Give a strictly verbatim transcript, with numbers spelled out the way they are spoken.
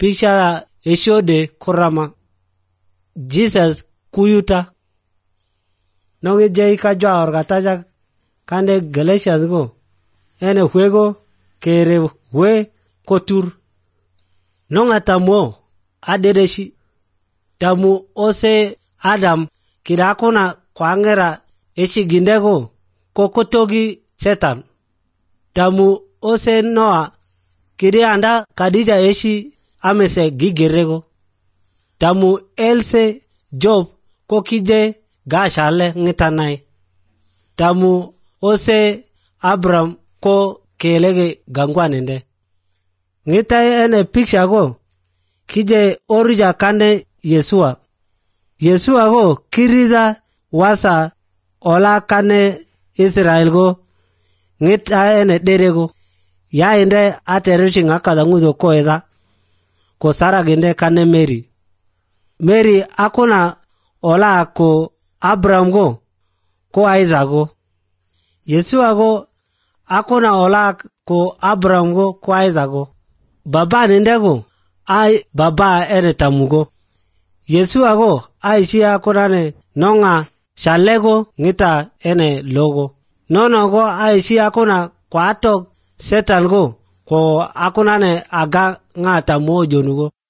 Pisha eshode kurama. Jesus kuyuta. Nongi jay ka jwa orgataja kande Galatians go. Ene huego kere we kotur. Nonga tamu adereshi. Tamu ose Adam kirakona kwangera eshi gindego kokotogi setan. Tamu ose Noah kiri anda kadija eshi amese gigerego. Tamu else Job kokije gashale ngitanai. Tamu ose Abram ko kelege gangwanende. Ngitai ene picture go kije orija kande Yesua. Yesua go kiriza wasa ola kane Israel go ngita ene derego. Ya ende aterushi ngakada nguzo ko eda. Ko Sara gende kane Mary. Mary akuna ola ko Abraham go ko Isaac go. Yesua go akuna ola ko Abraham go ko Isaac go. Baba nende go ai baba ene tamugo. Yesua go ai si akuna ne nonga shalego ngita ene logo. Nono go ai si akuna kwa atok setan go ko akuna ne aga nga tamu jonugo.